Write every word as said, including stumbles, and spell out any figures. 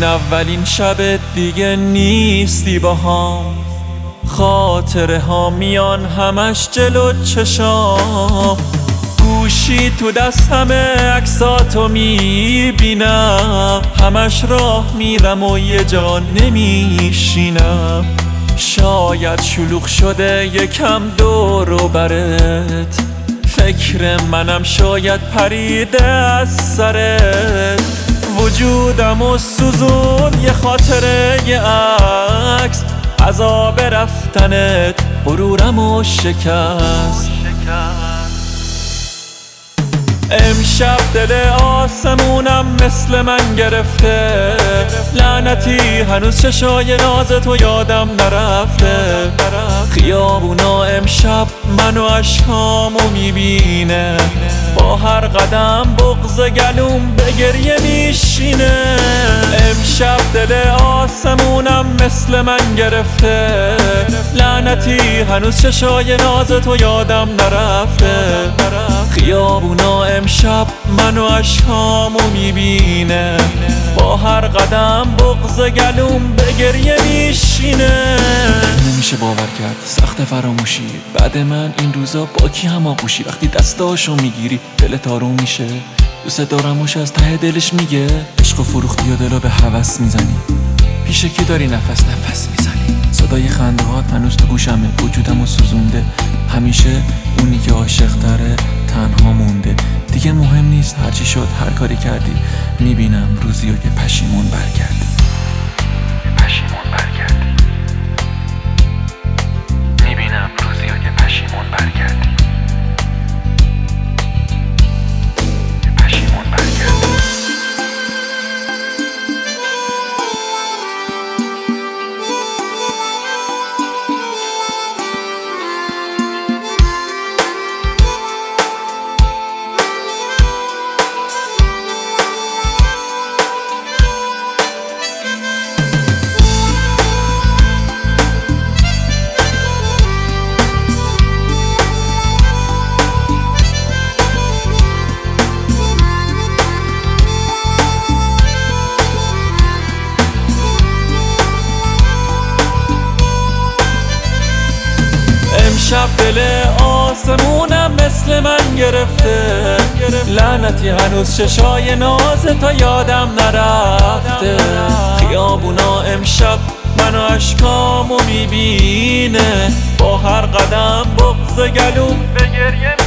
اولین شب دیگه نیستی با هم، خاطره ها میان همش جلو چشام، گوشی تو دستمه عکساتو میبینم، همش راه میرم و یه جا نمیشینم. شاید شلوغ شده یکم دور و برت، فکر منم شاید پریده از سرت، وجودم و سوزون یه خاطره یه عکس، عذاب رفتنت غرورم و شکست. امشب دل آسمونم مثل من گرفته، لعنتی هنوز چشای نازتو یادم نرفته. خیابونا امشب منو عشقامو میبینه، با هر قدم بغض گلوم به گریه میشینه. امشب دل آسمونم مثل من گرفته، لعنتی هنوز چشای نازتو یادم نرفته. خیابونا امشب منو عشقامو میبینه، با هر قدم بغض گلوم به گریه میشینه. نمیشه باور کرد سخت فراموشی، بعد من این روزا با کی هماغوشی؟ وقتی دستاشو میگیری دلت آروم میشه، دوست دارمش از ته دلش میگه. عشق و فروختی و دلو به هوس میزنی، پیش کی داری نفس نفس میزنی؟ صدای خنده هات هنوز تو گوشمه، وجودمو سوزونده. همیشه اونی که عاشق تره تنها مونده. دیگه مهم نیست هرچی شد هر کاری کردی، میبینم روزی و که پشیمون برگردی. پشیمون برگردی میبینم روزی و که پشیمون برگردی. پشیمون برگردی. امشب دل آسمونم مثل من گرفته، لعنتی هنوز چشای نازتا یادم نرفته. خیابونا امشب منو عشقامو میبینه، با هر قدم بغض گلوم به گریه